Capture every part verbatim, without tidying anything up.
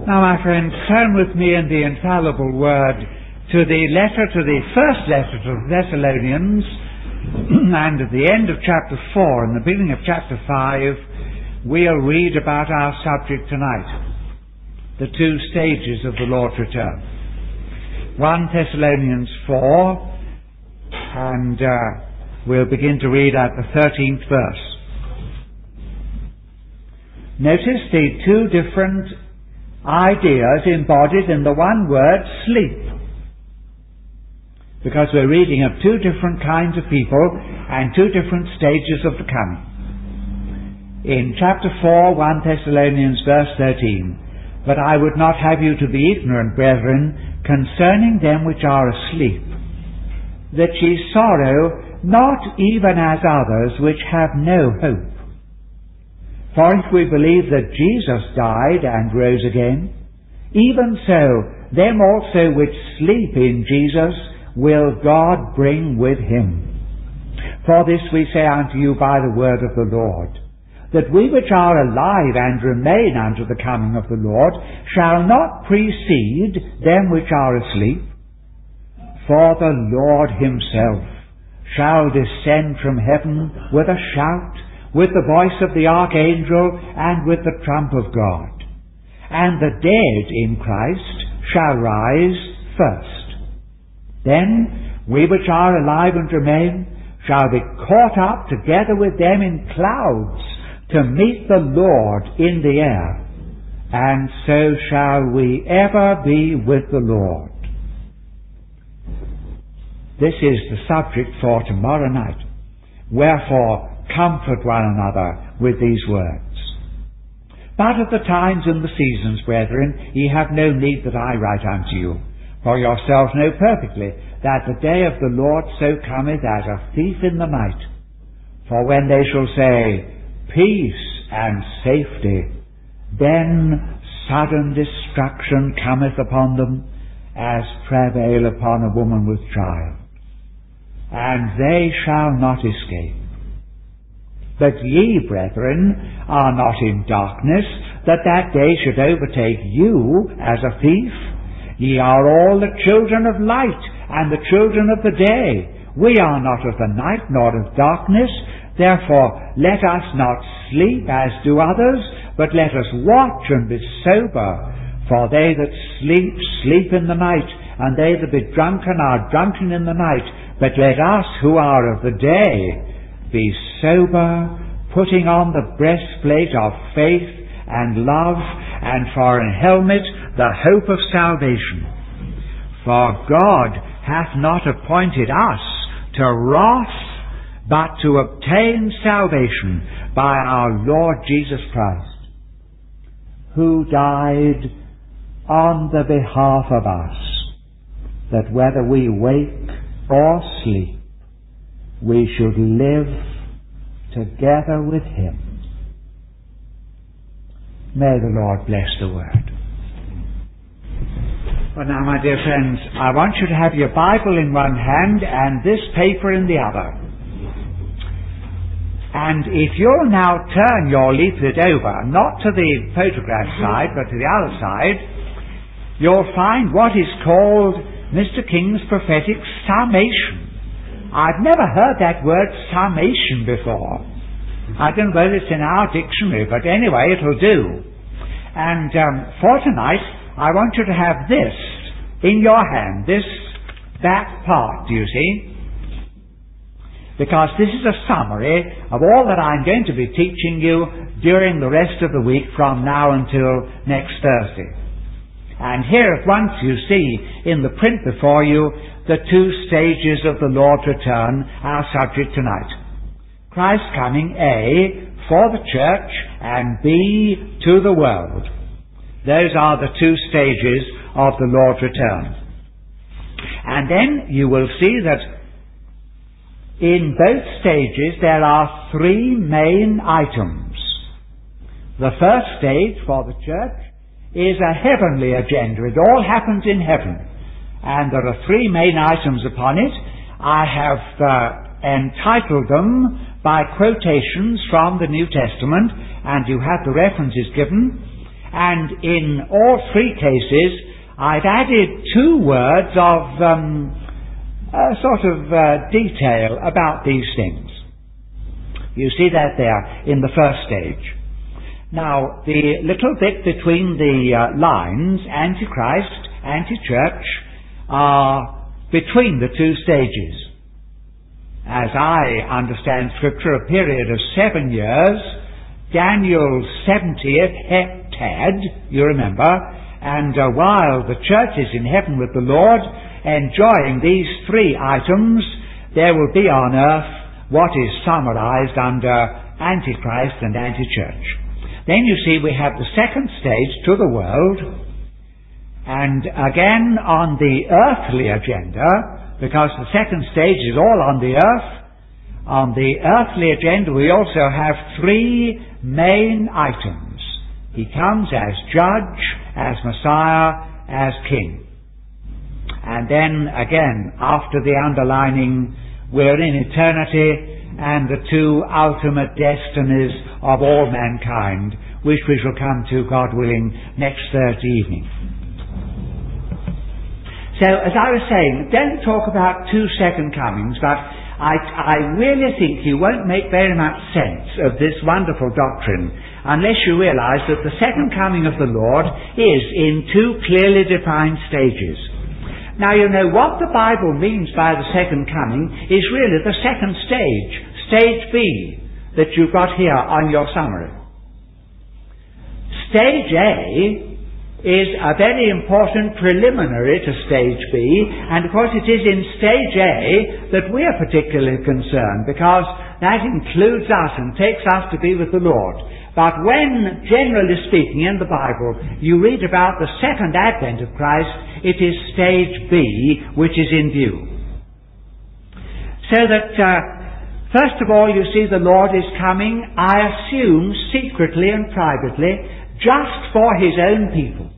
Now, my friends, turn with me in the infallible word to the letter, to the first letter to the Thessalonians, and at the end of chapter four and the beginning of chapter five, we'll read about our subject tonight, the two stages of the Lord's return. First Thessalonians four, and uh, we'll begin to read at the thirteenth verse. Notice the two different ideas embodied in the one word, sleep. Because we're reading of two different kinds of people and two different stages of the coming. In chapter four, First Thessalonians verse thirteen, "But I would not have you to be ignorant, brethren, concerning them which are asleep, that ye sorrow not even as others which have no hope. For if we believe that Jesus died and rose again, even so them also which sleep in Jesus will God bring with him. For this we say unto you by the word of the Lord, that we which are alive and remain unto the coming of the Lord shall not precede them which are asleep. For the Lord himself shall descend from heaven with a shout, with the voice of the archangel, and with the trump of God. And the dead in Christ shall rise first. Then we which are alive and remain shall be caught up together with them in clouds to meet the Lord in the air, and so shall we ever be with the Lord." This is the subject for tomorrow night. Wherefore, comfort one another with these words. "But at the times and the seasons, brethren, ye have no need that I write unto you. For yourselves know perfectly that the day of the Lord so cometh as a thief in the night. For when they shall say, Peace and safety, then sudden destruction cometh upon them, as travail upon a woman with child. And they shall not escape. But ye, brethren, are not in darkness, that that day should overtake you as a thief. Ye are all the children of light, and the children of the day. We are not of the night, nor of darkness. Therefore let us not sleep as do others, but let us watch and be sober. For they that sleep, sleep in the night, and they that be drunken are drunken in the night. But let us who are of the day be sober, putting on the breastplate of faith and love, and for an helmet the hope of salvation. For God hath not appointed us to wrath, but to obtain salvation by our Lord Jesus Christ, who died on the behalf of us, that whether we wake or sleep, we should live together with him." May the Lord bless the word. Well, now, my dear friends, I want you to have your Bible in one hand and this paper in the other. And if you'll now turn your leaflet over, not to the photograph side, but to the other side, you'll find what is called Mister King's prophetic summation. I've never heard that word summation before. I don't know whether it's in our dictionary, but anyway, it'll do. And um, for tonight, I want you to have this in your hand, this back part, do you see? Because this is a summary of all that I'm going to be teaching you during the rest of the week from now until next Thursday. And here at once you see in the print before you the two stages of the Lord's return, our subject tonight. Christ's coming, A, for the church, and B, to the world. Those are the two stages of the Lord's return. And then you will see that in both stages there are three main items. The first stage for the church is a heavenly agenda. It all happens in heaven. And there are three main items upon it. I have uh, entitled them by quotations from the New Testament, and you have the references given. And in all three cases, I've added two words of um, a sort of uh, detail about these things. You see that there in the first stage. Now, the little bit between the uh, lines, Antichrist, Anti-Church, are between the two stages. As I understand Scripture, a period of seven years, Daniel's seventieth heptad, you remember, and uh, while the church is in heaven with the Lord, enjoying these three items, there will be on earth what is summarized under Antichrist and Anti-Church. Then you see we have the second stage to the world, and again on the earthly agenda, because the second stage is all on the earth. On the earthly agenda we also have three main items. He comes as judge, as Messiah, as king. And then again, after the underlining, we're in eternity and the two ultimate destinies of all mankind, which we shall come to, God willing, next Thursday evening. So, as I was saying, don't talk about two second comings, but I, I really think you won't make very much sense of this wonderful doctrine unless you realize that the second coming of the Lord is in two clearly defined stages. Now, you know, what the Bible means by the second coming is really the second stage, stage B, that you've got here on your summary. Stage A is a very important preliminary to stage B, and of course it is in stage A that we are particularly concerned, because that includes us and takes us to be with the Lord. But when, generally speaking, in the Bible, you read about the second advent of Christ, it is stage B which is in view. So that, uh, first of all, you see the Lord is coming, I assume, secretly and privately, just for His own people.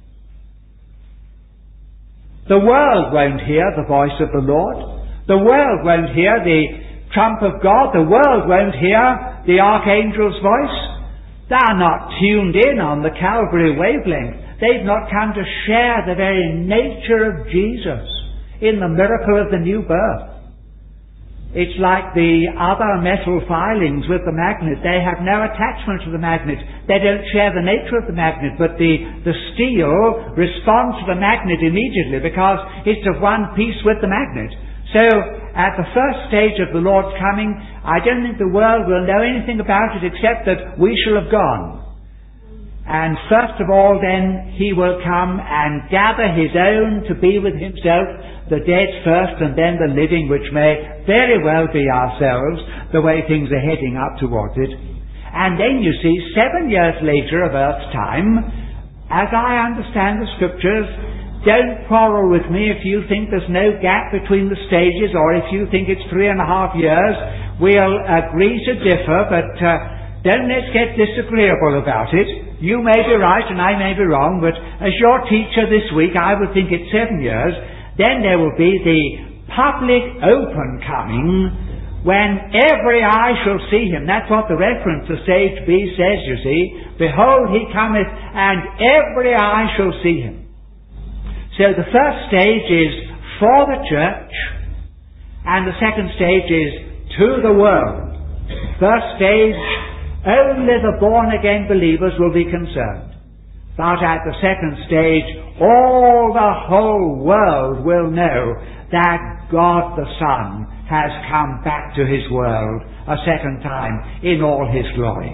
The world won't hear the voice of the Lord. The world won't hear the trump of God. The world won't hear the archangel's voice. They are not tuned in on the Calvary wavelength. They've not come to share the very nature of Jesus in the miracle of the new birth. It's like the other metal filings with the magnet. They have no attachment to the magnet. They don't share the nature of the magnet, but the, the steel responds to the magnet immediately because it's of one piece with the magnet. So, at the first stage of the Lord's coming, I don't think the world will know anything about it except that we shall have gone. And first of all, then, He will come and gather His own to be with Himself, the dead first and then the living, which may very well be ourselves, the way things are heading up towards it. And then, you see, seven years later of Earth's time, as I understand the Scriptures, don't quarrel with me if you think there's no gap between the stages, or if you think it's three and a half years. We'll agree to differ, but uh, don't let's get disagreeable about it. You may be right and I may be wrong, but as your teacher this week, I would think it's seven years. Then there will be the public open coming when every eye shall see Him. That's what the reference to stage B says, you see. Behold, He cometh, and every eye shall see Him. So the first stage is for the church, and the second stage is to the world. First stage, only the born-again believers will be concerned. But at the second stage, all the whole world will know that God the Son has come back to His world a second time in all His glory.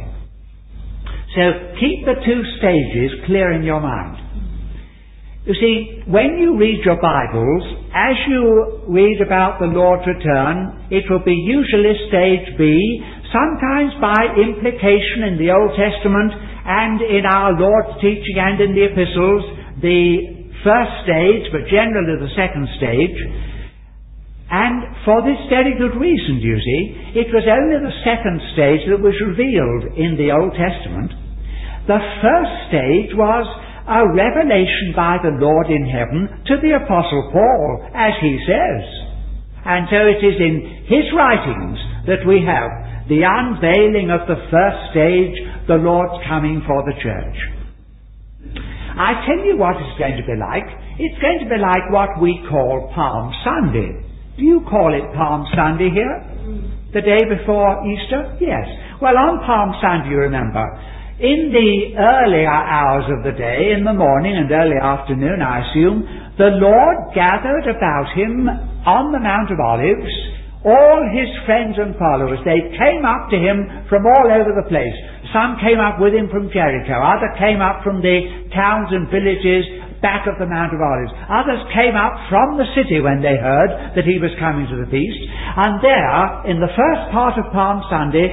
So keep the two stages clear in your mind. You see, when you read your Bibles, as you read about the Lord's return, it will be usually stage B, sometimes by implication in the Old Testament and in our Lord's teaching and in the epistles, the first stage, but generally the second stage. And for this very good reason, you see, it was only the second stage that was revealed in the Old Testament. The first stage was a revelation by the Lord in heaven to the Apostle Paul, as he says. And so it is in his writings that we have the unveiling of the first stage, the Lord's coming for the church. I tell you what it's going to be like. It's going to be like what we call Palm Sunday. Do you call it Palm Sunday here? The day before Easter? Yes. Well, on Palm Sunday, you remember, in the earlier hours of the day, in the morning and early afternoon, I assume, the Lord gathered about him on the Mount of Olives all his friends and followers. They came up to him from all over the place. Some came up with him from Jericho. Others came up from the towns and villages back of the Mount of Olives. Others came up from the city when they heard that he was coming to the feast. And there, in the first part of Palm Sunday,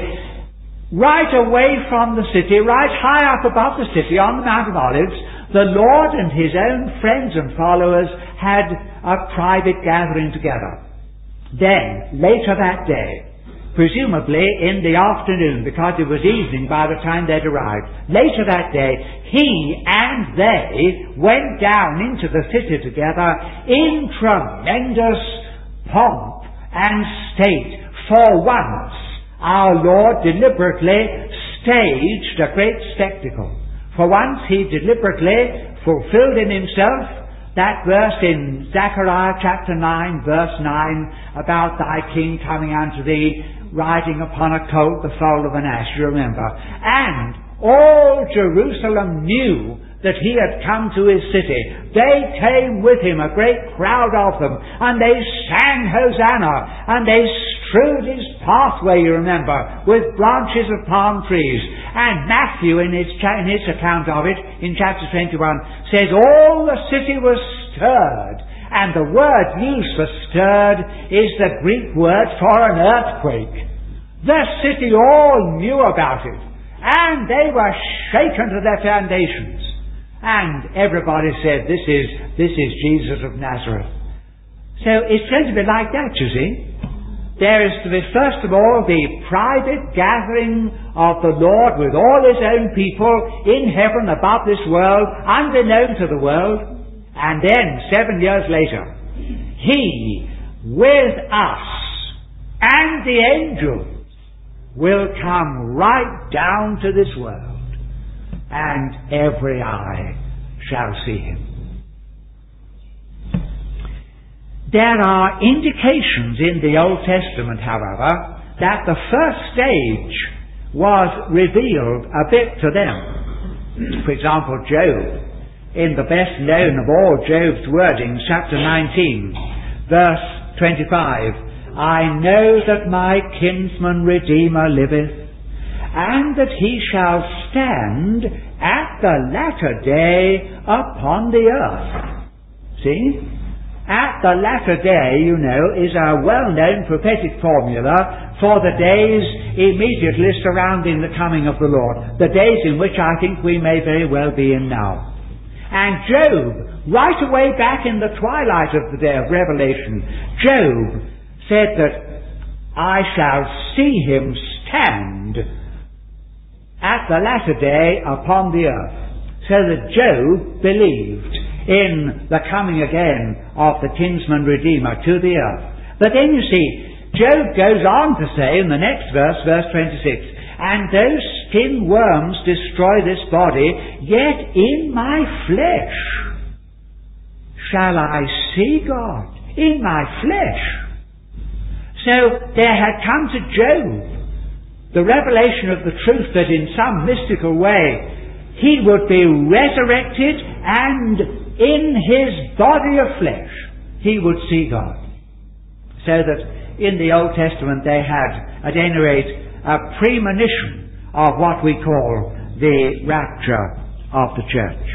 right away from the city, right high up above the city on the Mount of Olives, the Lord and his own friends and followers had a private gathering together. Then, later that day, presumably in the afternoon, because it was evening by the time they'd arrived, later that day, he and they went down into the city together in tremendous pomp and state. For once, our Lord deliberately staged a great spectacle. For once, he deliberately fulfilled in himself that verse in Zechariah chapter nine, verse nine, about thy king coming unto thee, riding upon a colt, the foal of an ass, you remember. And all Jerusalem knew that he had come to his city. They came with him, a great crowd of them, and they sang Hosanna, and they strewed his pathway, you remember, with branches of palm trees. And Matthew, in his, in his account of it, in chapter twenty-one, says, all the city was stirred. And the word used for stirred is the Greek word for an earthquake. The city all knew about it, and they were shaken to their foundations. And everybody said, this is, this is Jesus of Nazareth. So it's going to be like that, you see. There is to be, first of all, the private gathering of the Lord with all his own people in heaven above this world, unbeknown to the world. And then, seven years later, he with us and the angels will come right down to this world, and every eye shall see him. There are indications in the Old Testament, however, that the first stage was revealed a bit to them. For example, Job, in the best known of all Job's wordings, chapter nineteen, verse twenty-five, I know that my kinsman Redeemer liveth, and that he shall stand at the latter day upon the earth. See? At the latter day, you know, is a well-known prophetic formula for the days immediately surrounding the coming of the Lord, the days in which I think we may very well be in now. And Job, right away back in the twilight of the day of Revelation, Job said that I shall see him stand at the latter day upon the earth. So that Job believed in the coming again of the kinsman Redeemer to the earth. But then you see, Job goes on to say in the next verse, verse twenty-six, and though skin worms destroy this body, yet in my flesh shall I see God. In my flesh. So there had come to Job the revelation of the truth that in some mystical way he would be resurrected, and in his body of flesh he would see God. So that in the Old Testament they had, at any rate, a premonition of what we call the rapture of the church.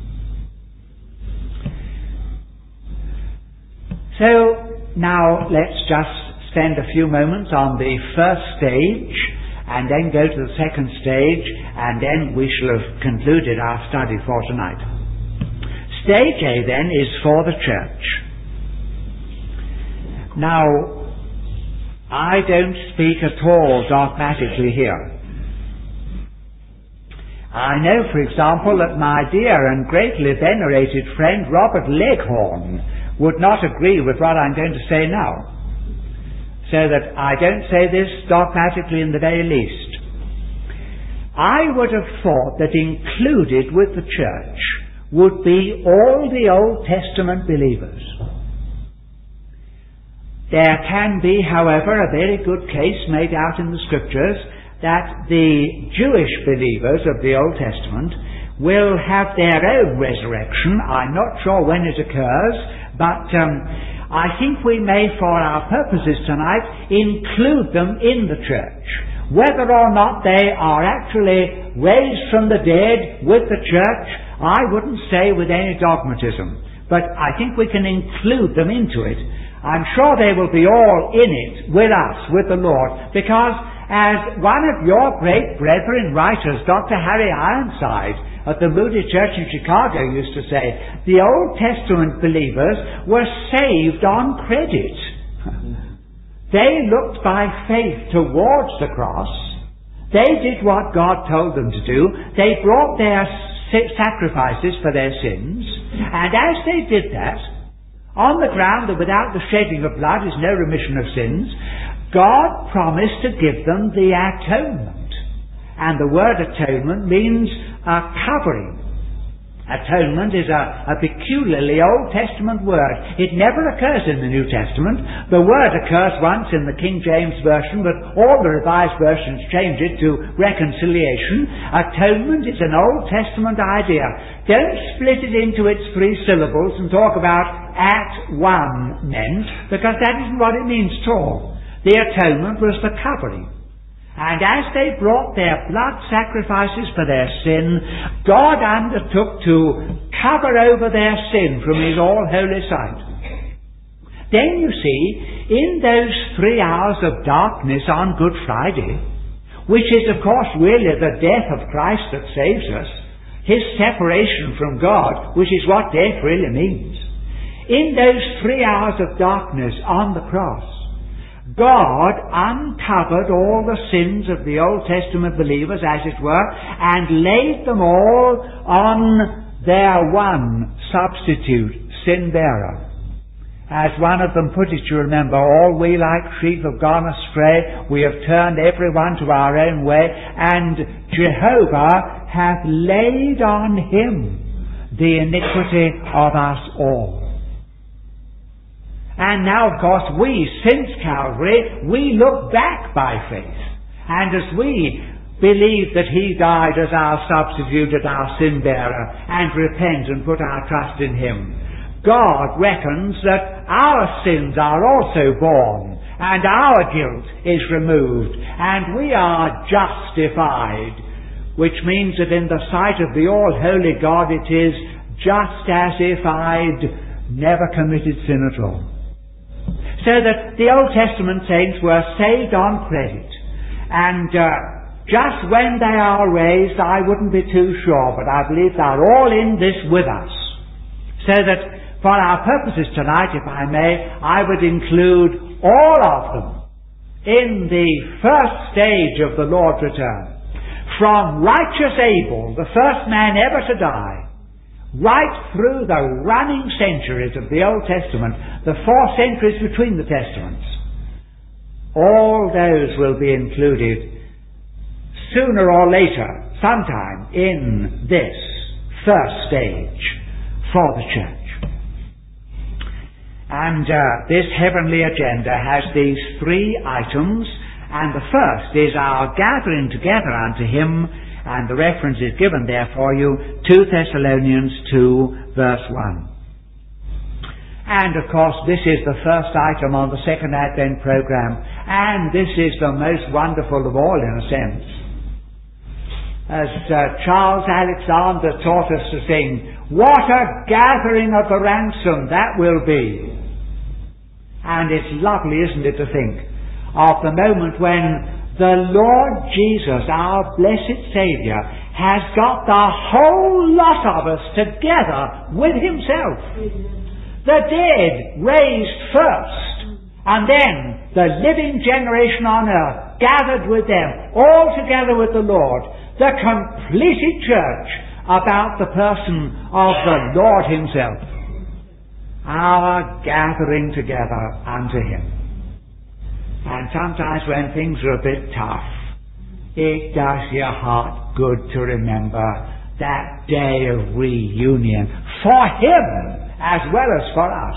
So now let's just spend a few moments on the first stage, and then go to the second stage, and then we shall have concluded our study for tonight. Stage A then is for the church. Now, I don't speak at all dogmatically here. I know, for example, that my dear and greatly venerated friend Robert Leghorn would not agree with what I'm going to say now. So that I don't say this dogmatically in the very least. I would have thought that included with the church would be all the Old Testament believers. There can be, however, a very good case made out in the Scriptures that the Jewish believers of the Old Testament will have their own resurrection. I'm not sure when it occurs, but um, I think we may, for our purposes tonight, include them in the church. Whether or not they are actually raised from the dead with the church, I wouldn't say with any dogmatism, but I think we can include them into it. I'm sure they will be all in it with us, with the Lord, because as one of your great brethren writers, Doctor Harry Ironside, at the Moody Church in Chicago used to say, the Old Testament believers were saved on credit. They looked by faith towards the cross. They did what God told them to do. They brought their sacrifices for their sins. And as they did that, on the ground that without the shedding of blood is no remission of sins, God promised to give them the atonement. And the word atonement means a covering. Atonement is a, a peculiarly Old Testament word. It never occurs in the New Testament. The word occurs once in the King James Version, but all the Revised Versions change it to reconciliation. Atonement is an Old Testament idea. Don't split it into its three syllables and talk about at one meant, because that isn't what it means at all. The atonement was the covering. And as they brought their blood sacrifices for their sin, God undertook to cover over their sin from His all-holy sight. Then you see, in those three hours of darkness on Good Friday, which is of course really the death of Christ that saves us, His separation from God, which is what death really means. In those three hours of darkness on the cross, God uncovered all the sins of the Old Testament believers, as it were, and laid them all on their one substitute, sin-bearer. As one of them put it, you remember, all we like sheep have gone astray, we have turned every one to our own way, and Jehovah hath laid on Him the iniquity of us all. And now, of course, we, since Calvary, we look back by faith. And as we believe that He died as our substitute, as our sin-bearer, and repent and put our trust in Him, God reckons that our sins are also borne, and our guilt is removed, and we are justified, which means that in the sight of the all-holy God it is just as if I'd never committed sin at all. So that the Old Testament saints were saved on credit. And uh, just when they are raised, I wouldn't be too sure, but I believe they're all in this with us. So that for our purposes tonight, if I may, I would include all of them in the first stage of the Lord's return. From righteous Abel, the first man ever to die, right through the running centuries of the Old Testament, the four centuries between the Testaments, all those will be included sooner or later, sometime in this first stage for the church. And uh, this heavenly agenda has these three items, and the first is our gathering together unto Him. And the reference is given there for you, two Thessalonians two, verse one. And of course, this is the first item on the Second Advent program, and this is the most wonderful of all, in a sense. As uh, Charles Alexander taught us to sing, what a gathering of the ransom that will be. And it's lovely, isn't it, to think of the moment when the Lord Jesus, our blessed Saviour, has got the whole lot of us together with Himself. The dead raised first, and then the living generation on earth gathered with them, all together with the Lord, the completed church about the person of the Lord Himself. Our gathering together unto Him. And sometimes when things are a bit tough, it does your heart good to remember that day of reunion for him as well as for us.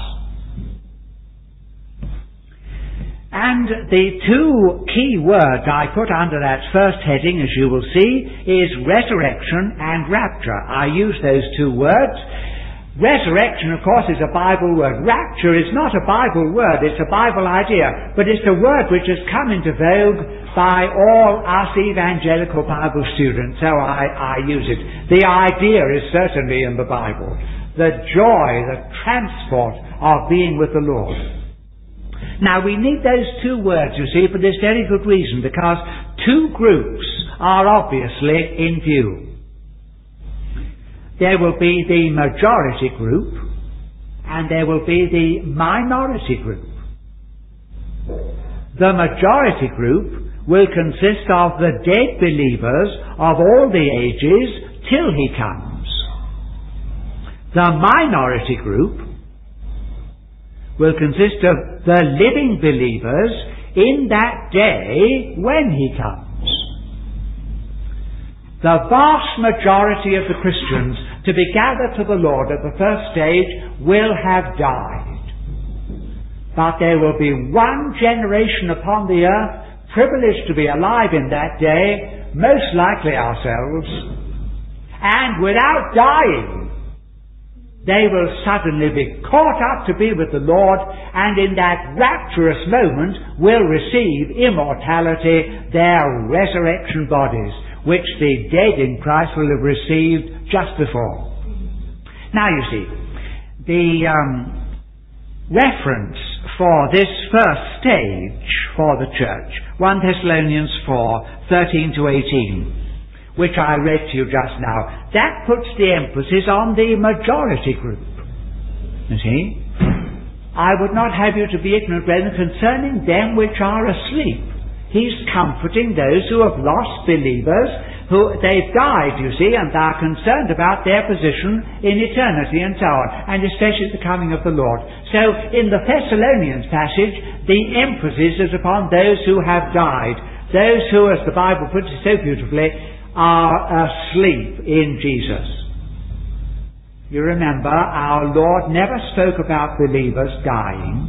And the two key words I put under that first heading, as you will see, is resurrection and rapture. I use those two words. Resurrection, of course, is a Bible word. Rapture is not a Bible word, it's a Bible idea, but it's a word which has come into vogue by all us evangelical Bible students, so I, I use it. The idea is certainly in the Bible. The joy, the transport of being with the Lord. Now, we need those two words, you see, for this very good reason, because two groups are obviously in view. There will be the majority group, and there will be the minority group. The majority group will consist of the dead believers of all the ages till he comes. The minority group will consist of the living believers in that day when he comes. The vast majority of the Christians to be gathered to the Lord at the first stage will have died. But there will be one generation upon the earth privileged to be alive in that day, most likely ourselves, and without dying, they will suddenly be caught up to be with the Lord, and in that rapturous moment will receive immortality, their resurrection bodies, which the dead in Christ will have received just before. Now you see, the um, reference for this first stage for the church, First Thessalonians four, thirteen to eighteen, which I read to you just now, that puts the emphasis on the majority group. You see? I would not have you to be ignorant, brethren, concerning them which are asleep. He's comforting those who have lost believers, who they've died, you see, and are concerned about their position in eternity and so on, and especially the coming of the Lord. So, in the Thessalonians passage, the emphasis is upon those who have died, those who, as the Bible puts it so beautifully, are asleep in Jesus. You remember, our Lord never spoke about believers dying.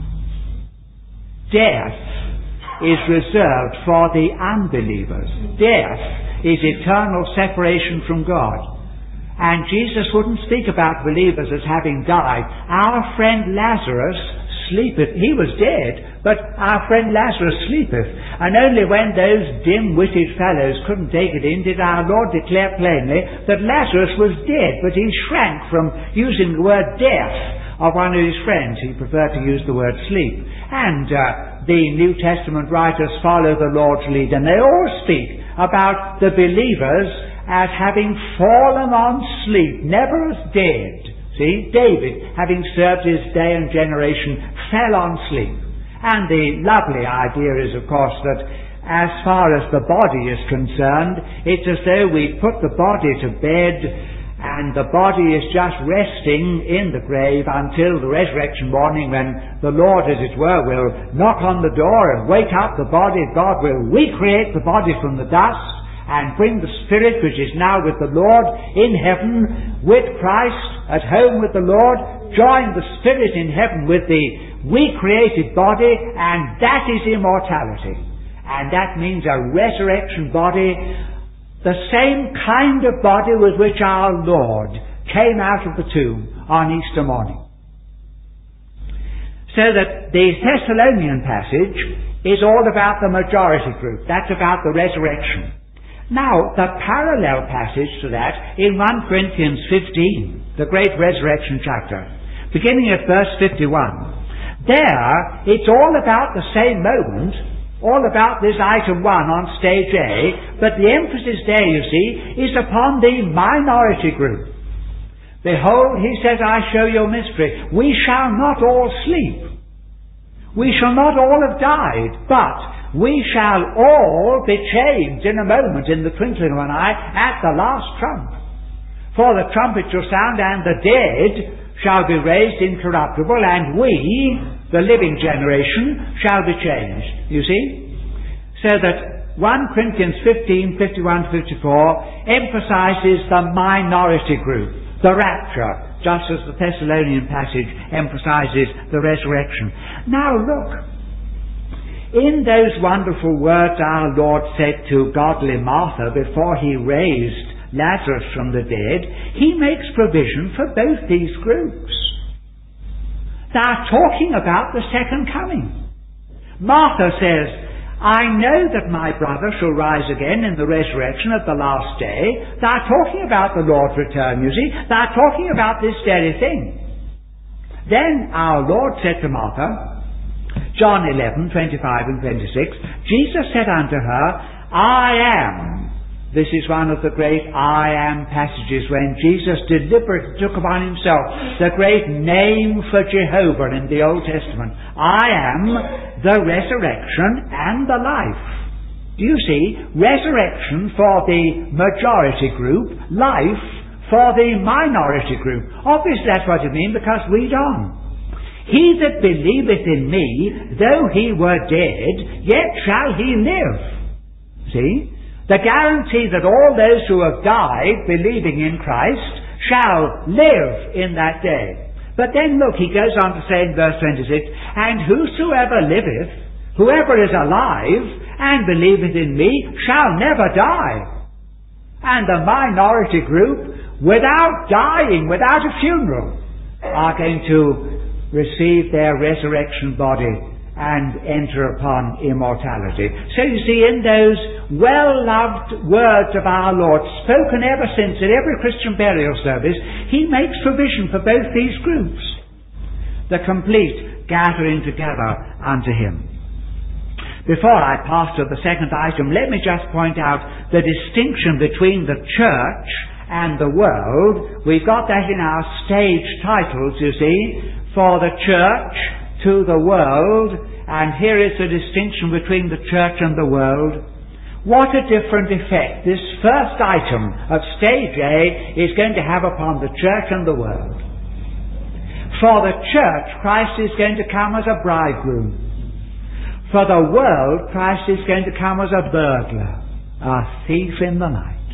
Death is reserved for the unbelievers. Death is eternal separation from God. And Jesus wouldn't speak about believers as having died. Our friend Lazarus sleepeth. He was dead, but our friend Lazarus sleepeth. And only when those dim-witted fellows couldn't take it in did our Lord declare plainly that Lazarus was dead, but he shrank from using the word death of one of his friends. He preferred to use the word sleep. And uh, the New Testament writers follow the Lord's lead, and they all speak about the believers as having fallen on sleep, never as dead. See, David, having served his day and generation, fell on sleep. And the lovely idea is, of course, that as far as the body is concerned, it's as though we put the body to bed, and the body is just resting in the grave until the resurrection morning, when the Lord, as it were, will knock on the door and wake up the body. God will recreate the body from the dust and bring the spirit which is now with the Lord in heaven, with Christ, at home with the Lord, join the spirit in heaven with the recreated body, and that is immortality. And that means a resurrection body, the same kind of body with which our Lord came out of the tomb on Easter morning. So that the Thessalonian passage is all about the majority group. That's about the resurrection. Now, the parallel passage to that in First Corinthians fifteen, the great resurrection chapter, beginning at verse fifty-one, there it's all about the same moment, all about this item one on stage A, but the emphasis there, you see, is upon the minority group. Behold, he says, I show you a mystery. We shall not all sleep. We shall not all have died, but we shall all be changed in a moment, in the twinkling of an eye, at the last trump. For the trumpet shall sound, and the dead shall be raised incorruptible, and we, the living generation, shall be changed. You see? So that First Corinthians fifteen, fifty-one to fifty-four emphasizes the minority group, the rapture, just as the Thessalonian passage emphasizes the resurrection. Now look, in those wonderful words our Lord said to godly Martha before he raised Lazarus from the dead, he makes provision for both these groups. They are talking about the second coming. Martha says, I know that my brother shall rise again in the resurrection at the last day. They are talking about the Lord's return, you see. They are talking about this very thing. Then our Lord said to Martha, John eleven, twenty-five and twenty-six, Jesus said unto her, I am. This is one of the great I am passages when Jesus deliberately took upon himself the great name for Jehovah in the Old Testament. I am the resurrection and the life. Do you see? Resurrection for the majority group, life for the minority group. Obviously that's what it means, because read on. He that believeth in me, though he were dead, yet shall he live. See? The guarantee that all those who have died believing in Christ shall live in that day. But then look, he goes on to say in verse twenty-six, and whosoever liveth, whoever is alive and believeth in me, shall never die. And the minority group, without dying, without a funeral, are going to receive their resurrection body and enter upon immortality. So you see, in those well-loved words of our Lord, spoken ever since at every Christian burial service, he makes provision for both these groups, the complete gathering together unto him. Before I pass to the second item, let me just point out the distinction between the church and the world. We've got that in our stage titles, you see, for the church to the world, and here is the distinction between the church and the world. What a different effect this first item of stage A is going to have upon the church and the world. For the church, Christ is going to come as a bridegroom. For the world, Christ is going to come as a burglar, a thief in the night.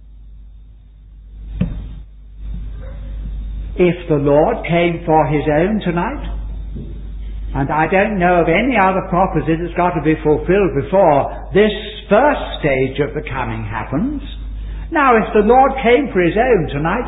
If the Lord came for his own tonight, and I don't know of any other prophecy that's got to be fulfilled before this first stage of the coming happens. Now, if the Lord came for his own tonight,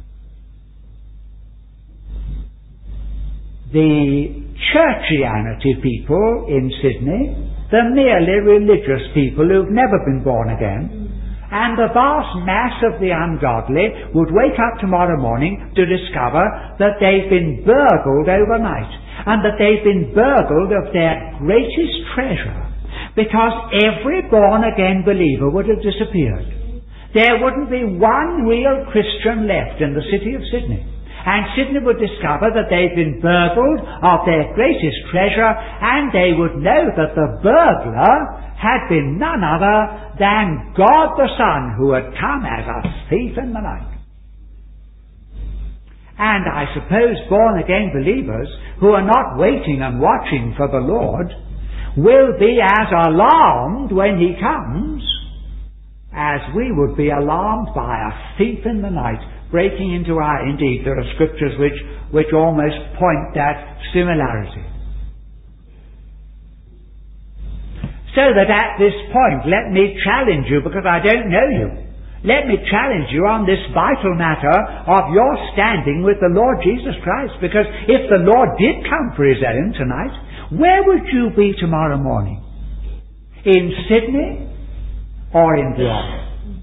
the churchianity people in Sydney, the merely religious people who've never been born again, and the vast mass of the ungodly would wake up tomorrow morning to discover that they've been burgled overnight, and that they've been burgled of their greatest treasure, because every born-again believer would have disappeared. There wouldn't be one real Christian left in the city of Sydney. And Sydney would discover that they've been burgled of their greatest treasure, and they would know that the burglar had been none other than God the Son, who had come as a thief in the night. And I suppose born-again believers who are not waiting and watching for the Lord will be as alarmed when he comes as we would be alarmed by a thief in the night breaking into our... Indeed, there are scriptures which, which almost point that similarity. So that at this point, let me challenge you, because I don't know you. Let me challenge you on this vital matter of your standing with the Lord Jesus Christ. Because if the Lord did come for his own tonight, where would you be tomorrow morning? In Sydney or in Blyth?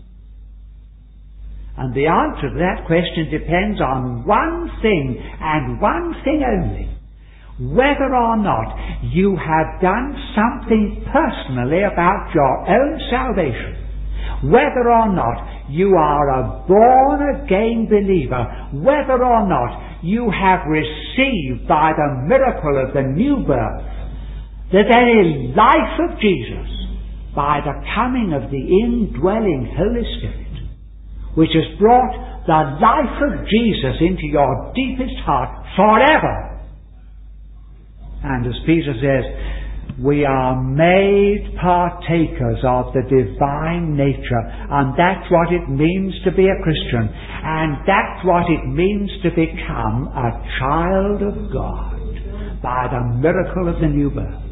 And the answer to that question depends on one thing and one thing only. Whether or not you have done something personally about your own salvation. Whether or not you are a born-again believer, whether or not you have received by the miracle of the new birth the very life of Jesus by the coming of the indwelling Holy Spirit, which has brought the life of Jesus into your deepest heart forever. And as Peter says, We are made partakers of the divine nature, and that's what it means to be a Christian, and that's what it means to become a child of God by the miracle of the new birth.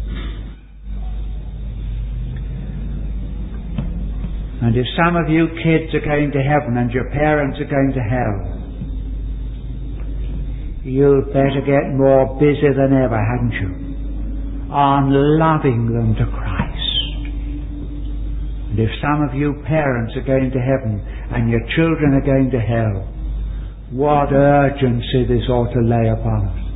And if some of you kids are going to heaven and your parents are going to hell, you'd better get more busy than ever, hadn't you, on loving them to Christ. And if some of you parents are going to heaven and your children are going to hell, what urgency this ought to lay upon us.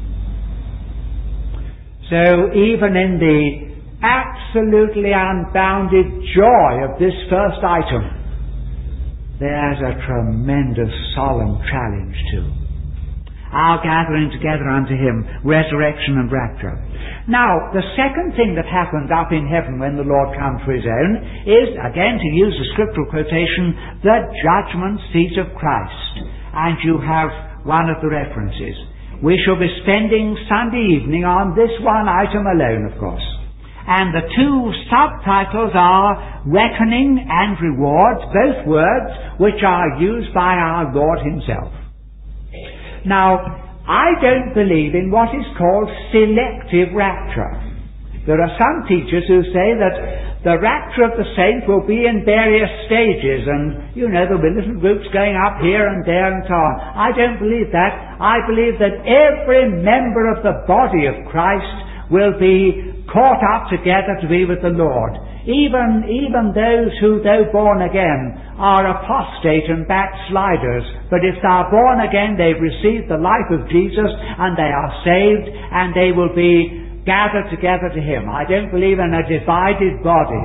So even in the absolutely unbounded joy of this first item, there's a tremendous solemn challenge too. Our gathering together unto Him, resurrection and rapture. Now, the second thing that happens up in heaven when the Lord comes for His own is, again to use a scriptural quotation, the judgment seat of Christ. And you have one of the references. We shall be spending Sunday evening on this one item alone, of course. And the two subtitles are reckoning and rewards, both words which are used by our Lord Himself. Now, I don't believe in what is called selective rapture. There are some teachers who say that the rapture of the saints will be in various stages, and, you know, there'll be little groups going up here and there and so on. I don't believe that. I believe that every member of the body of Christ will be caught up together to be with the Lord. Even, even those who, though born again, are apostate and backsliders. But if they are born again, they've received the life of Jesus and they are saved and they will be gathered together to Him. I don't believe in a divided body.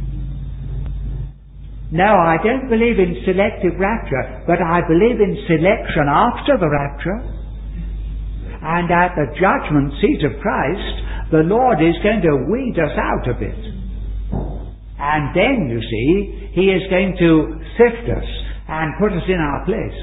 No, I don't believe in selective rapture, but I believe in selection after the rapture. And at the judgment seat of Christ, the Lord is going to weed us out a bit. And then, you see, He is going to sift us and put us in our place.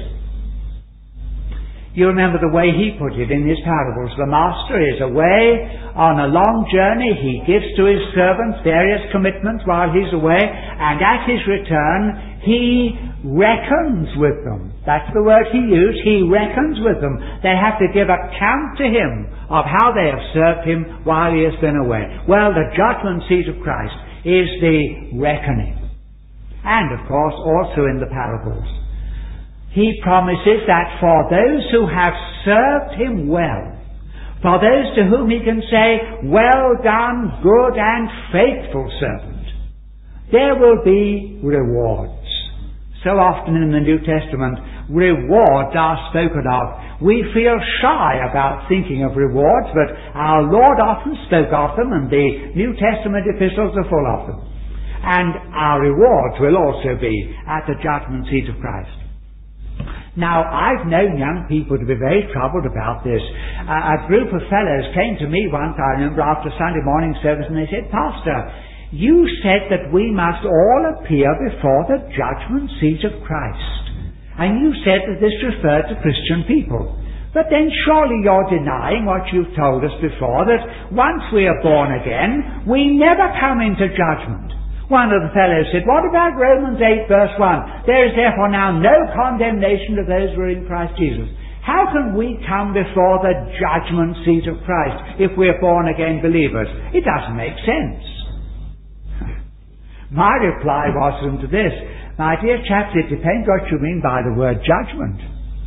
You remember the way He put it in His parables. The master is away on a long journey. He gives to his servants various commitments while he's away, and at his return, He reckons with them. That's the word He used. He reckons with them. They have to give account to Him of how they have served Him while He has been away. Well, the judgment seat of Christ is the reckoning. And, of course, also in the parables, He promises that for those who have served Him well, for those to whom He can say, "Well done, good and faithful servant," there will be rewards. So often in the New Testament, rewards are spoken of. We feel shy about thinking of rewards, but our Lord often spoke of them, and the New Testament epistles are full of them. And our rewards will also be at the judgment seat of Christ. Now, I've known young people to be very troubled about this. Uh, a group of fellows came to me once, I remember, after Sunday morning service, and they said, "Pastor, you said that we must all appear before the judgment seat of Christ. And you said that this referred to Christian people. But then surely you're denying what you've told us before, that once we are born again, we never come into judgment." One of the fellows said, "What about Romans eight verse one? There is therefore now no condemnation to those who are in Christ Jesus." How can we come before the judgment seat of Christ if we're born again believers? It doesn't make sense. My reply was to this, "My dear chaps, it depends what you mean by the word judgment.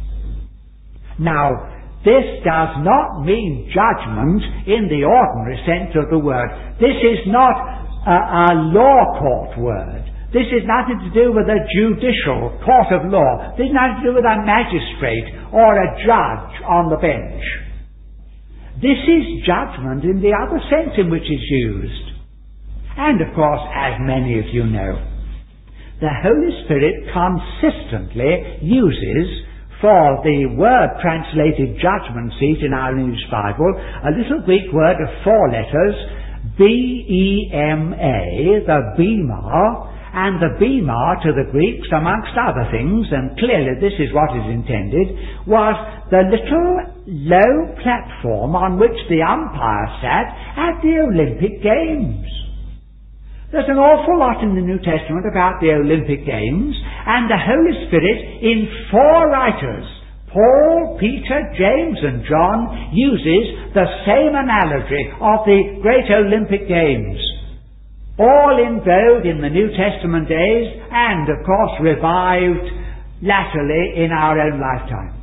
Now, this does not mean judgment in the ordinary sense of the word. This is not a, a law court word. This is nothing to do with a judicial court of law. This is nothing to do with a magistrate or a judge on the bench. This is judgment in the other sense in which it's used. And of course, as many of you know, the Holy Spirit consistently uses for the word translated judgment seat in our English Bible a little Greek word of four letters, B E M A, the bema, and the bema to the Greeks, amongst other things, and clearly this is what is intended, was the little low platform on which the umpire sat at the Olympic Games. There's an awful lot in the New Testament about the Olympic Games, and the Holy Spirit in four writers, Paul, Peter, James and John, uses the same analogy of the great Olympic Games, all in vogue in the New Testament days and, of course, revived latterly in our own lifetime.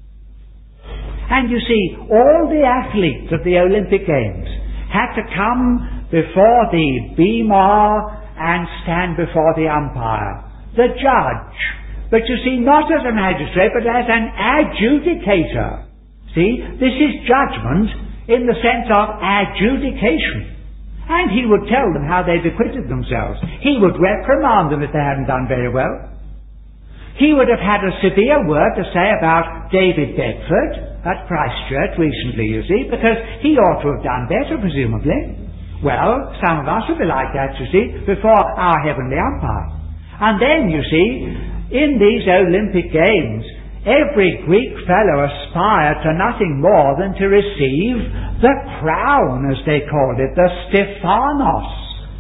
And you see, all the athletes of the Olympic Games had to come before the bema and stand before the umpire, the judge. But you see, not as a magistrate, but as an adjudicator. See, this is judgment in the sense of adjudication. And he would tell them how they'd acquitted themselves. He would reprimand them if they hadn't done very well. He would have had a severe word to say about David Bedford at Christchurch recently, you see, because he ought to have done better, presumably. Well, some of us will be like that, you see, before our heavenly umpire. And then, you see, in these Olympic Games, every Greek fellow aspired to nothing more than to receive the crown, as they called it, the Stephanos.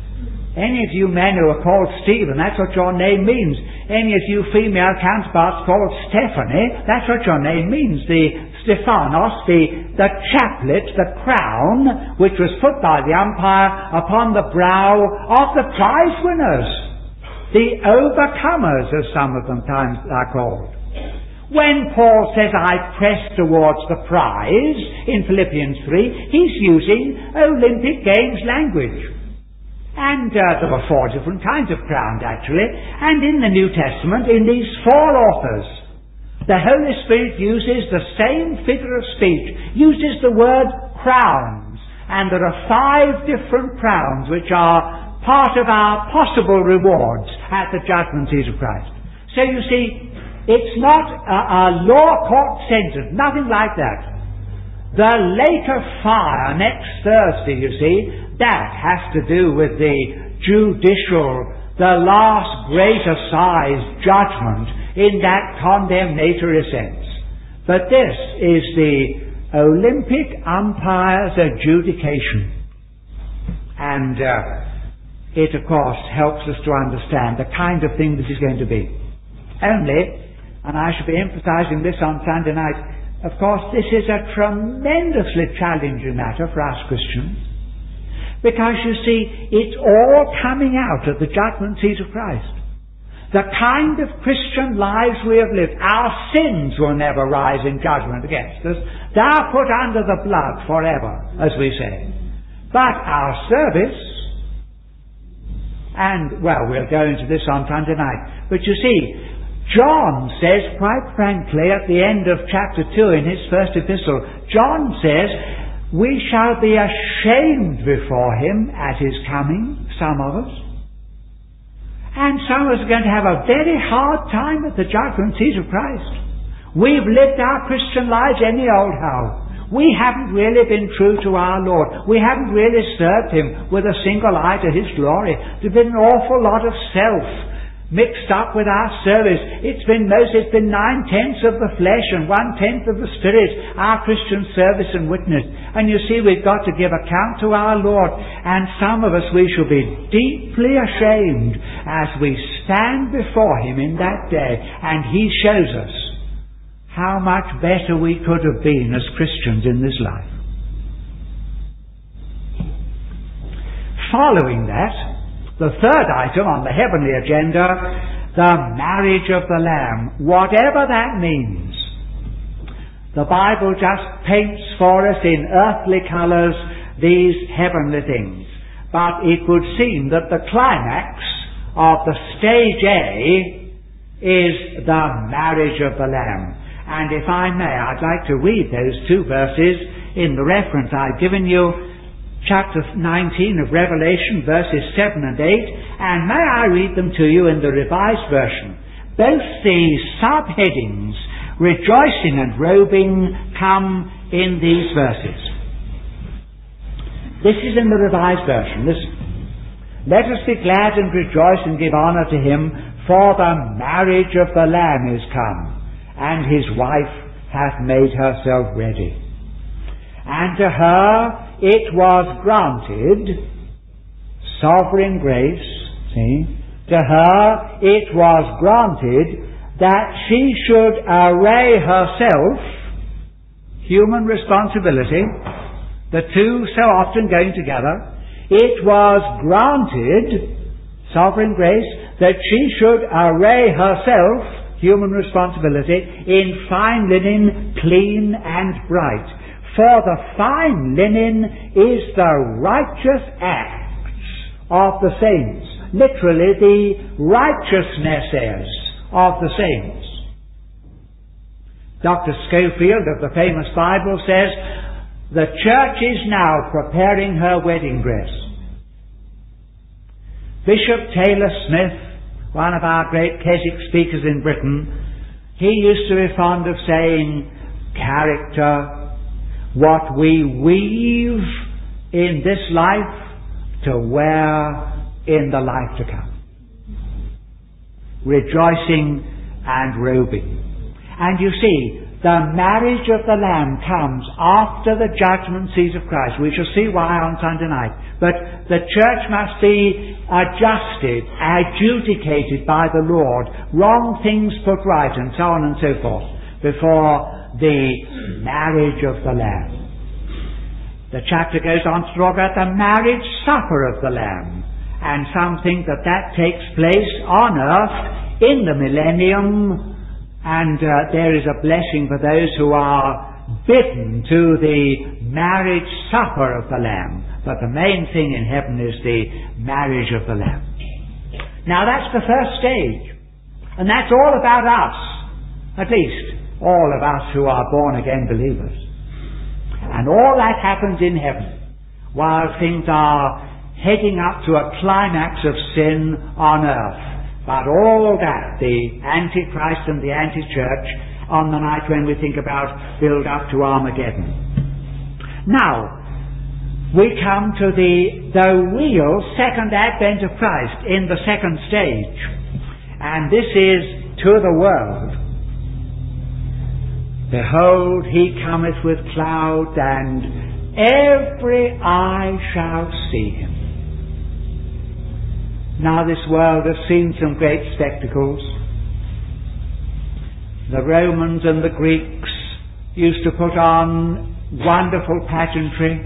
Any of you men who are called Stephen, that's what your name means. Any of you female counterparts called Stephanie, that's what your name means. The Stephanos, the, the chaplet, the crown, which was put by the umpire upon the brow of the prize winners, the overcomers, as some of them times are called. When Paul says, I press towards the prize, in Philippians three, he's using Olympic Games language. And uh, there were four different kinds of crowns, actually. And in the New Testament, in these four authors, the Holy Spirit uses the same figure of speech, uses the word crowns. And there are five different crowns which are part of our possible rewards at the judgment seat of Christ. So you see, it's not a, a law court sentence, nothing like that. The lake of fire next Thursday, you see, that has to do with the judicial, the last great assize judgment in that condemnatory sense. But this is the Olympic umpire's adjudication. And uh, it, of course, helps us to understand the kind of thing this is going to be. Only, and I shall be emphasizing this on Sunday night, of course, this is a tremendously challenging matter for us Christians. Because, you see, it's all coming out at the judgment seat of Christ. The kind of Christian lives we have lived, our sins will never rise in judgment against us. They are put under the blood forever, as we say. But our service, and, well, we'll go into this on Sunday night, but you see, John says, quite frankly, at the end of chapter two in his first epistle, John says, we shall be ashamed before him at his coming, some of us. And some of us are going to have a very hard time at the judgment seat of Christ. We've lived our Christian lives any old how. We haven't really been true to our Lord. We haven't really served Him with a single eye to His glory. There's been an awful lot of self mixed up with our service. It's been most, it's been nine-tenths of the flesh and one-tenth of the Spirit, our Christian service and witness. And you see, we've got to give account to our Lord. And some of us, we shall be deeply ashamed as we stand before Him in that day, and He shows us how much better we could have been as Christians in this life. Following that, the third item on the heavenly agenda, the marriage of the Lamb. Whatever that means. The Bible just paints for us in earthly colours these heavenly things. But it would seem that the climax of the stage A is the marriage of the Lamb. And if I may, I'd like to read those two verses in the reference I've given you, chapter nineteen of Revelation, verses seven and eight, and may I read them to you in the Revised Version. Both the subheadings, rejoicing and robing, come in these verses. This is in the Revised Version. Listen. Let us be glad and rejoice and give honour to Him, for the marriage of the Lamb is come, and His wife hath made herself ready. And to her it was granted, sovereign grace, see, to her it was granted that she should array herself, human responsibility, the two so often going together. It was granted, sovereign grace, that she should array herself, human responsibility, in fine linen, clean and bright. For the fine linen is the righteous acts of the saints. Literally, the righteousnesses of the saints. Doctor Schofield of the famous Bible says, the church is now preparing her wedding dress. Bishop Taylor Smith, one of our great Keswick speakers in Britain, he used to be fond of saying, character, what we weave in this life to wear in the life to come. Rejoicing and robing. And you see, the marriage of the Lamb comes after the judgment seat of Christ. We shall see why on Sunday night. But the church must be adjusted, adjudicated by the Lord, wrong things put right, and so on and so forth, before the marriage of the Lamb. The chapter goes on to talk about the marriage supper of the Lamb, and some think that that takes place on earth in the millennium. And uh, there is a blessing for those who are bidden to the marriage supper of the Lamb. But the main thing in heaven is the marriage of the Lamb. Now that's the first stage. And that's all about us. At least, all of us who are born again believers. And all that happens in heaven, while things are heading up to a climax of sin on earth. But all that, the Antichrist and the Anti-Church, on the night when we think about build up to Armageddon. Now, we come to the, the real second advent of Christ in the second stage. And this is to the world. Behold, he cometh with clouds, and every eye shall see him. Now this world has seen some great spectacles. The Romans and the Greeks used to put on wonderful pageantry.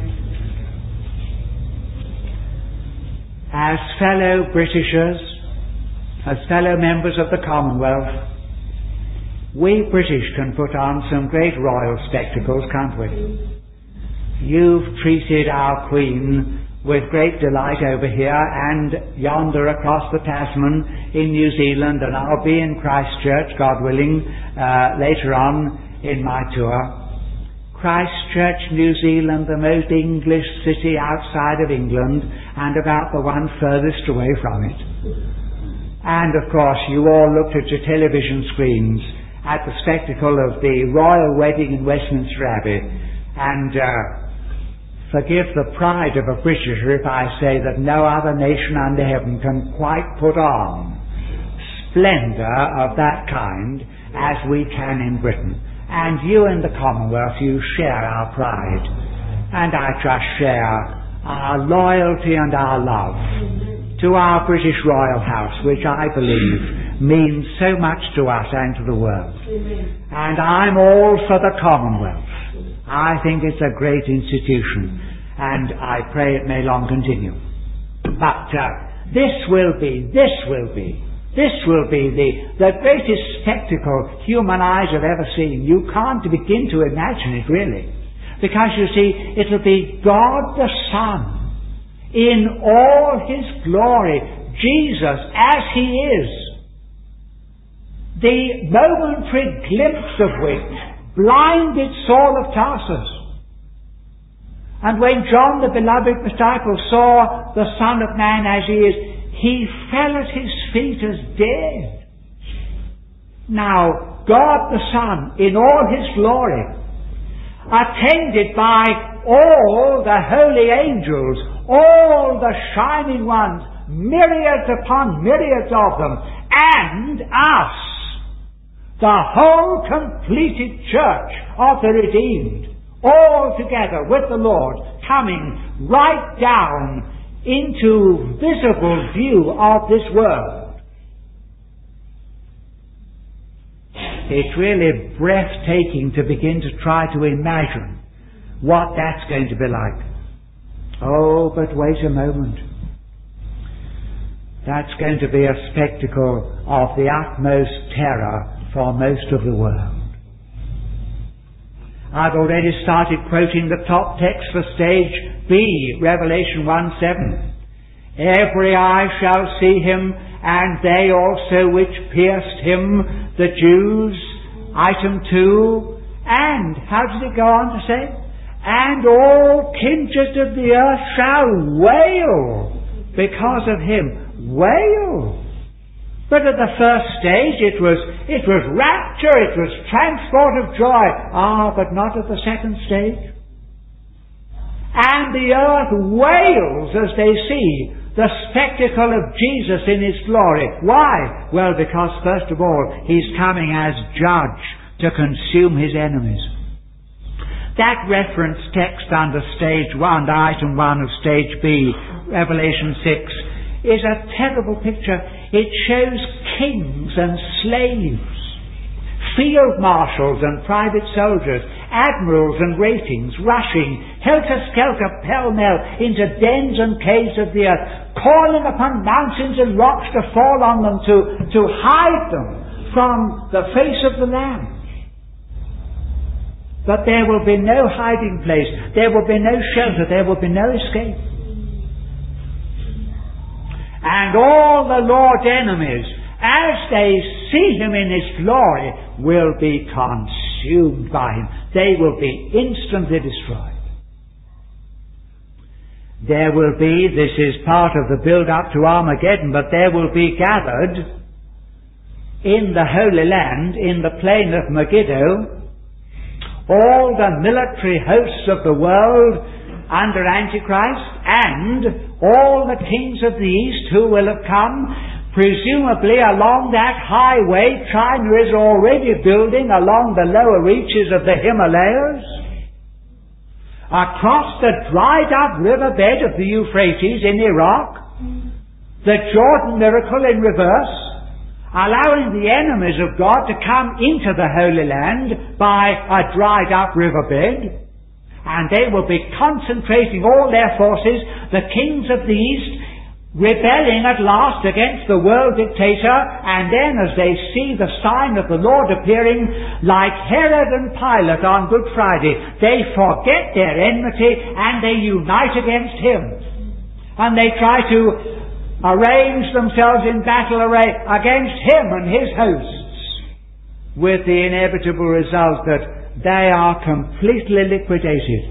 As fellow Britishers, as fellow members of the Commonwealth, we British can put on some great royal spectacles, can't we? You've treated our Queen with great delight over here and yonder across the Tasman in New Zealand, and I'll be in Christchurch, God willing, uh, later on in my tour. Christchurch, New Zealand, the most English city outside of England, and about the one furthest away from it. And of course you all looked at your television screens at the spectacle of the royal wedding in Westminster Abbey, and uh, forgive the pride of a Britisher if I say that no other nation under heaven can quite put on splendour of that kind as we can in Britain. And you in the Commonwealth, you share our pride, and I trust share our loyalty and our love to our British Royal House, which I believe means so much to us and to the world. And I'm all for the Commonwealth. I think it's a great institution, and I pray it may long continue. But uh, this will be, this will be, this will be the, the greatest spectacle human eyes have ever seen. You can't begin to imagine it, really. Because, you see, it'll be God the Son in all His glory, Jesus as He is, the momentary glimpse of which blinded Saul of Tarsus. And when John the beloved disciple saw the Son of Man as He is, he fell at His feet as dead. Now, God the Son, in all His glory, attended by all the holy angels, all the shining ones, myriads upon myriads of them, and us, The whole completed church of the redeemed, all together with the Lord, coming right down into visible view of this world. It's really breathtaking to begin to try to imagine what that's going to be like. Oh, but wait a moment. That's going to be a spectacle of the utmost terror for most of the world. I've already started quoting the top text for stage B, Revelation one seven. Every eye shall see him, and they also which pierced him, the Jews. Item two. And, how does it go on to say? And all kindreds of the earth shall wail because of him. Wail. But at the first stage it was it was rapture, it was transport of joy. Ah, but not at the second stage. And the earth wails as they see the spectacle of Jesus in his glory. Why? Well, because first of all, he's coming as judge to consume his enemies. That reference text under stage one, item one of stage B, Revelation six, is a terrible picture. It shows kings and slaves, field marshals and private soldiers, admirals and ratings, rushing helter-skelter pell-mell into dens and caves of the earth, calling upon mountains and rocks to fall on them to, to hide them from the face of the Lamb. But there will be no hiding place, there will be no shelter, there will be no escape. And all the Lord's enemies, as they see him in his glory, will be consumed by him. They will be instantly destroyed. There will be, this is part of the build-up to Armageddon, but there will be gathered in the Holy Land, in the plain of Megiddo, all the military hosts of the world under Antichrist, and all the kings of the East who will have come, presumably along that highway China is already building along the lower reaches of the Himalayas, across the dried up riverbed of the Euphrates in Iraq, the Jordan miracle in reverse, allowing the enemies of God to come into the Holy Land by a dried up riverbed, and they will be concentrating all their forces, the kings of the East rebelling at last against the world dictator, and then as they see the sign of the Lord appearing, like Herod and Pilate on Good Friday, they forget their enmity and they unite against him. And they try to arrange themselves in battle array against him and his hosts, with the inevitable result that they are completely liquidated.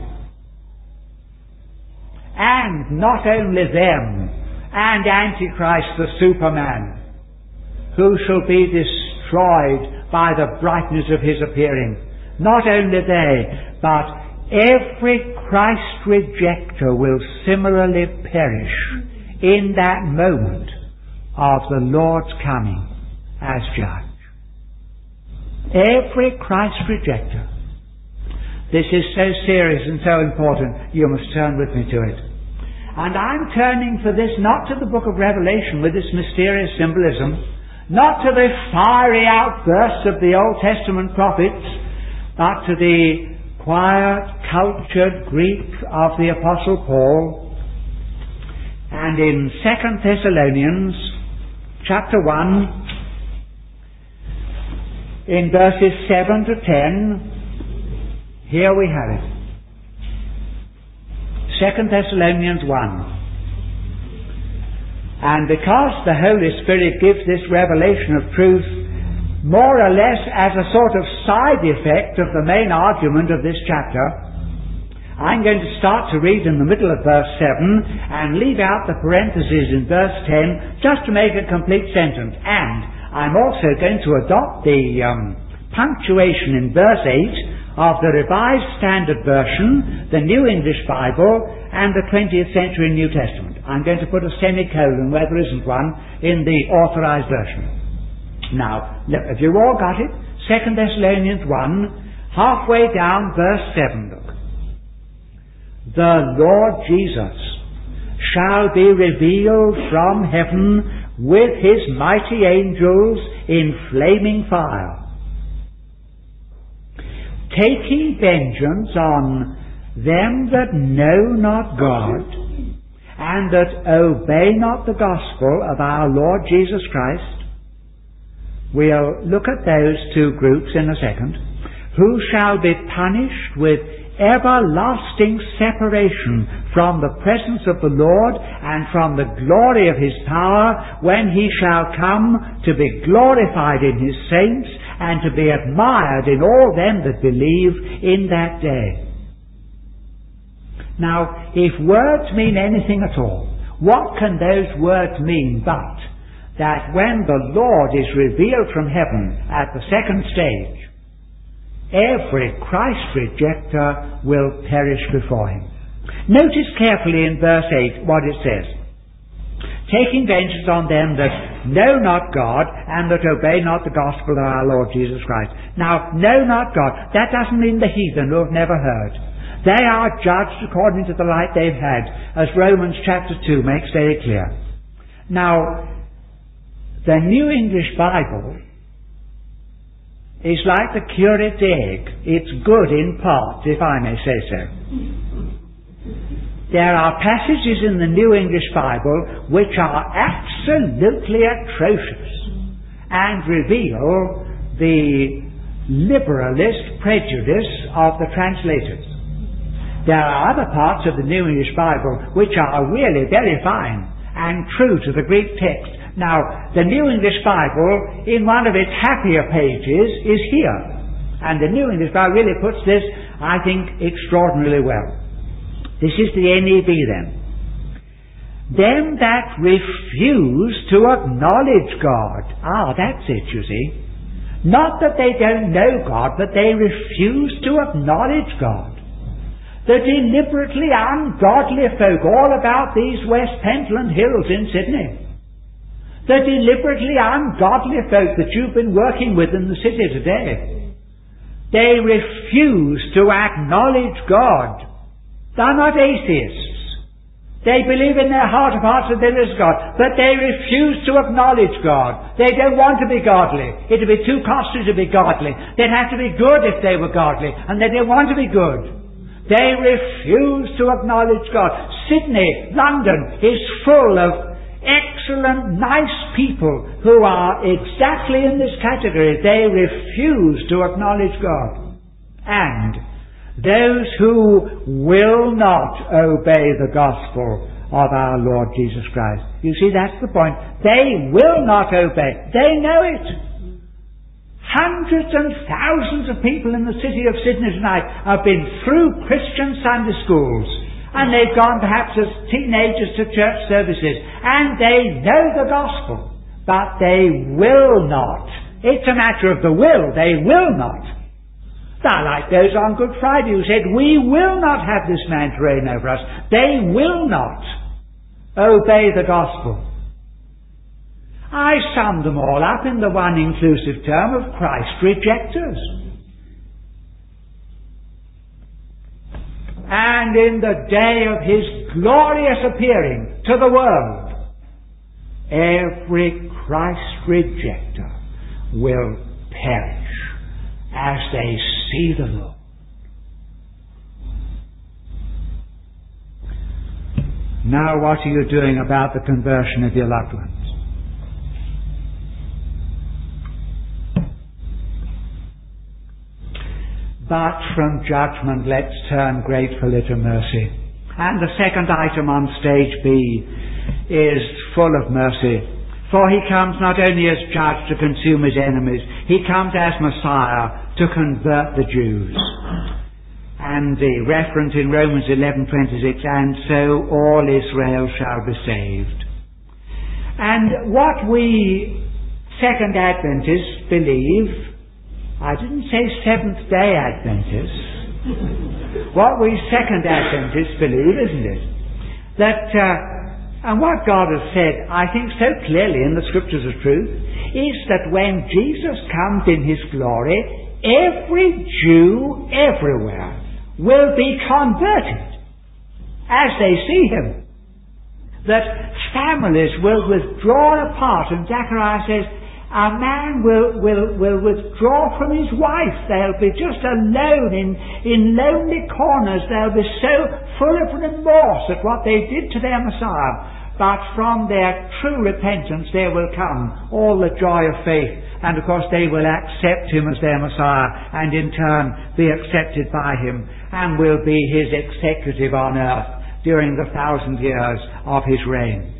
And not only them, and Antichrist the Superman, who shall be destroyed by the brightness of his appearing. Not only they, but every Christ rejecter will similarly perish in that moment of the Lord's coming as judge. Every Christ rejecter. This is so serious and so important, you must turn with me to it. And I'm turning for this not to the book of Revelation with its mysterious symbolism, not to the fiery outbursts of the Old Testament prophets, but to the quiet, cultured Greek of the Apostle Paul. And in Second Thessalonians chapter one, in verses seven to ten, here we have it. Second Thessalonians one. And because the Holy Spirit gives this revelation of truth more or less as a sort of side effect of the main argument of this chapter, I'm going to start to read in the middle of verse seven and leave out the parentheses in verse ten just to make a complete sentence. And I'm also going to adopt the um, punctuation in verse eight of the Revised Standard Version, the New English Bible, and the twentieth century New Testament. I'm going to put a semicolon where there isn't one in the Authorized Version. Now, look, have you all got it? Second Thessalonians one, halfway down verse seven, look. The Lord Jesus shall be revealed from heaven with his mighty angels in flaming fire, taking vengeance on them that know not God, and that obey not the gospel of our Lord Jesus Christ. We'll look at those two groups in a second. Who shall be punished with everlasting separation from the presence of the Lord and from the glory of his power, when he shall come to be glorified in his saints and to be admired in all them that believe in that day. Now, if words mean anything at all, what can those words mean but that when the Lord is revealed from heaven at the second stage, every Christ rejecter will perish before him? Notice carefully in verse eight what it says. Taking vengeance on them that know not God and that obey not the gospel of our Lord Jesus Christ. Now, know not God, that doesn't mean the heathen who have never heard. They are judged according to the light they've had, as Romans chapter two makes very clear. Now, the New English Bible is like the curate's egg. It's good in parts, if I may say so. There are passages in the New English Bible which are absolutely atrocious and reveal the liberalist prejudice of the translators. There are other parts of the New English Bible which are really very fine and true to the Greek text. Now, the New English Bible, in one of its happier pages, is here. And the New English Bible really puts this, I think, extraordinarily well. This is the N E V then. Them that refuse to acknowledge God. Ah, that's it, you see. Not that they don't know God, but they refuse to acknowledge God. The deliberately ungodly folk all about these West Pentland Hills in Sydney. The deliberately ungodly folk that you've been working with in the city today. They refuse to acknowledge God. They're not atheists. They believe in their heart of hearts that there is God, but they refuse to acknowledge God. They don't want to be godly. It would be too costly to be godly. They'd have to be good if they were godly, and they don't want to be good. They refuse to acknowledge God. Sydney, London is full of excellent, nice people who are exactly in this category. They refuse to acknowledge God. And those who will not obey the gospel of our Lord Jesus Christ. You see, that's the point. They will not obey. They know it. Hundreds and thousands of people in the city of Sydney tonight have been through Christian Sunday schools, and they've gone perhaps as teenagers to church services, and they know the gospel, but they will not. It's a matter of the will. They will not. They're like those on Good Friday who said, we will not have this man to reign over us. They will not obey the gospel. I summed them all up in the one inclusive term of Christ rejectors. And in the day of his glorious appearing to the world, every Christ rejecter will perish as they see the Lord. Now what are you doing about the conversion of your loved ones? But from judgment let's turn gratefully to mercy. And the second item on stage B is full of mercy. For he comes not only as judge to consume his enemies, he comes as Messiah to convert the Jews. And the reference in Romans eleven twenty-six, and so all Israel shall be saved. And what we Second Adventists believe, I didn't say Seventh-day Adventists. What we Second Adventists believe, isn't it? That uh, And what God has said, I think so clearly in the Scriptures of truth, is that when Jesus comes in His glory, every Jew everywhere will be converted as they see Him. That families will withdraw apart, and Zechariah says, a man will, will, will withdraw from his wife. They'll be just alone in, in lonely corners. They'll be so full of remorse at what they did to their Messiah. But from their true repentance there will come all the joy of faith. And of course they will accept Him as their Messiah, and in turn be accepted by Him, and will be His executive on earth during the thousand years of His reign.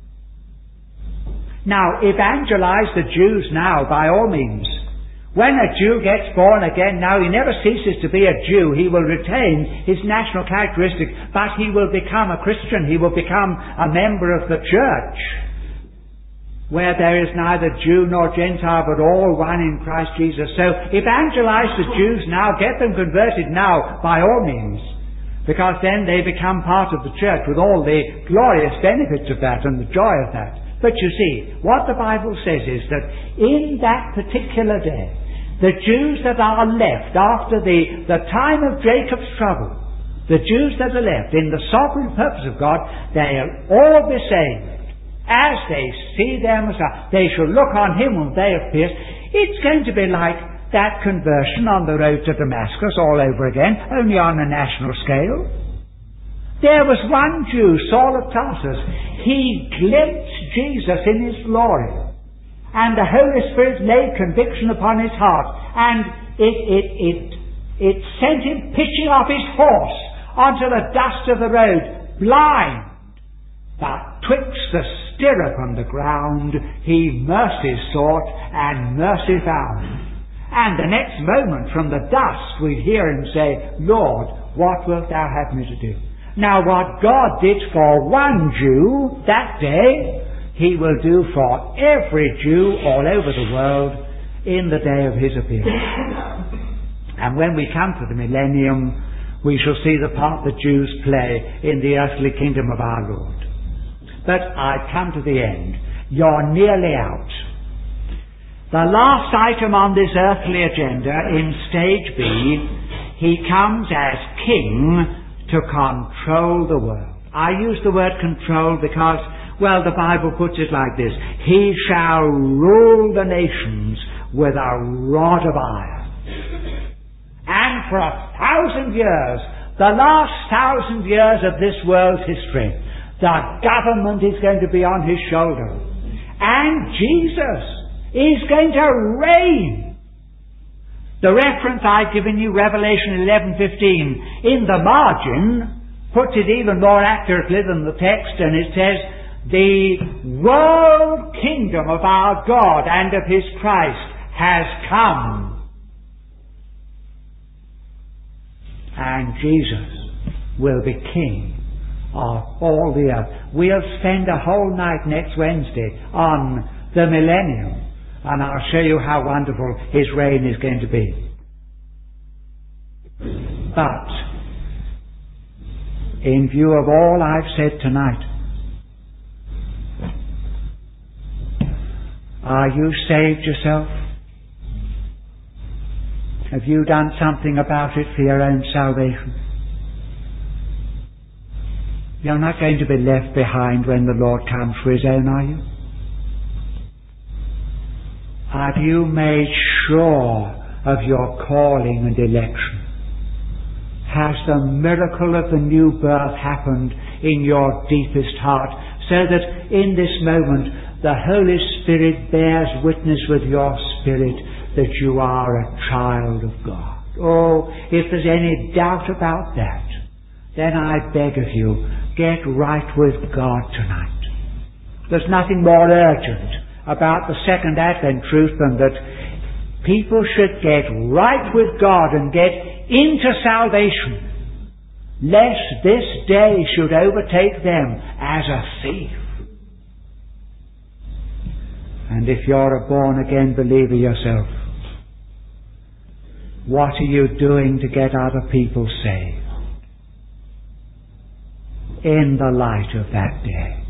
Now, evangelize the Jews now, by all means. When a Jew gets born again now, he never ceases to be a Jew. He will retain his national characteristic, but he will become a Christian. He will become a member of the church, where there is neither Jew nor Gentile, but all one in Christ Jesus. So, evangelize the Jews now. Get them converted now, by all means. Because then they become part of the church with all the glorious benefits of that and the joy of that. But you see, what the Bible says is that in that particular day, the Jews that are left after the, the time of Jacob's trouble, the Jews that are left in the sovereign purpose of God, they'll all be saved. As they see their Messiah, they shall look on Him whom they have pierced. It's going to be like that conversion on the road to Damascus all over again, only on a national scale. There was one Jew, Saul of Tarsus. He glimpsed Jesus in His glory, and the Holy Spirit laid conviction upon his heart, and it, it, it, it sent him pitching off his horse onto the dust of the road, blind. But twixt the stirrup and the ground, he mercy sought and mercy found. And the next moment from the dust we'd hear him say, Lord, what wilt thou have me to do? Now what God did for one Jew that day, He will do for every Jew all over the world in the day of His appearance. And when we come to the millennium, we shall see the part the Jews play in the earthly kingdom of our Lord. But I come to the end. You're nearly out. The last item on this earthly agenda in stage B, He comes as King to control the world. I use the word control because, well, the Bible puts it like this. He shall rule the nations with a rod of iron. And for a thousand years, the last thousand years of this world's history, the government is going to be on His shoulder. And Jesus is going to reign. The reference I've given you, Revelation eleven fifteen, in the margin, puts it even more accurately than the text, and it says, the world kingdom of our God and of His Christ has come. And Jesus will be King of all the earth. We'll spend a whole night next Wednesday on the millennium, and I'll show you how wonderful His reign is going to be. But, in view of all I've said tonight, are you saved yourself? Have you done something about it for your own salvation? You're not going to be left behind when the Lord comes for His own, are you? Have you made sure of your calling and election? Has the miracle of the new birth happened in your deepest heart, so that in this moment the Holy Spirit bears witness with your spirit that you are a child of God? Oh, if there's any doubt about that, then I beg of you, get right with God tonight. There's nothing more urgent about the second Advent truth than that people should get right with God and get into salvation, lest this day should overtake them as a thief. And if you're a born-again believer yourself, what are you doing to get other people saved in the light of that day?